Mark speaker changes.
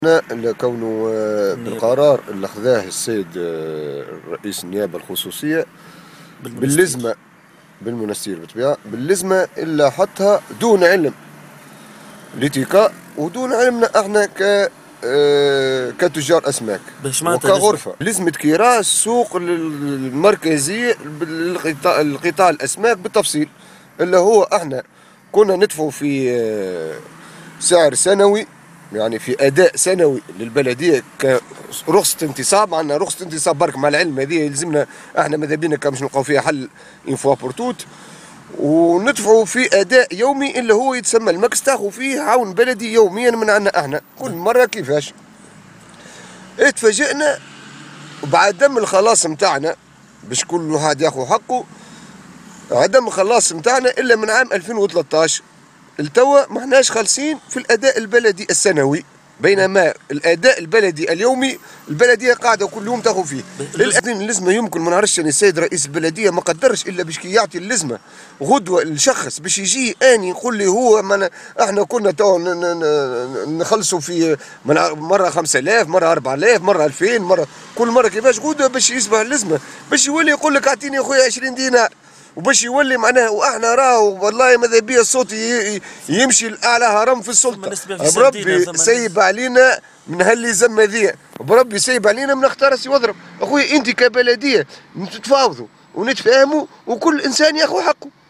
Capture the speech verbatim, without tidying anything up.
Speaker 1: لكونه بالقرار اللي خذاه السيد رئيس النيابة الخصوصية باللزمة بالمنستير بالطبيعة باللزمة إلا حطها دون علم ليتيكا ودون علمنا احنا ك كتجار اسماك وكغرفة لزمة كراء السوق المركزي لقطاع الاسماك بالتفصيل اللي هو احنا كنا ندفعوا في سعر سنوي، يعني في اداء سنوي للبلديه كرخصه انتصاب. عندنا رخصه انتصاب برك مع العلم هذه يلزمنا احنا ماذا بينا كان باش نلقاو فيها حل اون فوا بور توت، وندفعوا في اداء يومي اللي هو يتسمى الماكس، تاخذ فيه عون بلدي يوميا من عندنا احنا كل مره. كيفاش اتفاجئنا بعدم الخلاص نتاعنا باش كل واحد ياخذ حقه، عدم الخلاص نتاعنا الا من عام ألفين وثلاثطاش التوا ما احناش خالصين في الاداء البلدي السنوي، بينما الاداء البلدي اليومي البلديه قاعده كل يوم تاخذ فيه. اللزمه يمكن ما نعرفش، يعني السيد رئيس البلديه ما قدرش الا باش كي يعطي اللزمه غدوه للشخص باش يجي اني يقول لي هو ما احنا كنا تو نخلصوا في مره خمسة آلاف مره أربعة آلاف مره ألفين مره كل مره كيفاش غدوه باش يصبح اللزمه باش يولي يقول لك اعطيني يا خويا عشرين دينار وباش يولي معناها. واحنا راهو والله ماذا بيا الصوت يمشي لاعلى هرم في السلطه. بربي سيب علينا من هاللزم هذيا، بربي سيب علينا من اختار سي واضرب. اخويا انت كبلديه نتفاوضوا ونتفاهموا وكل انسان ياخذ حقه.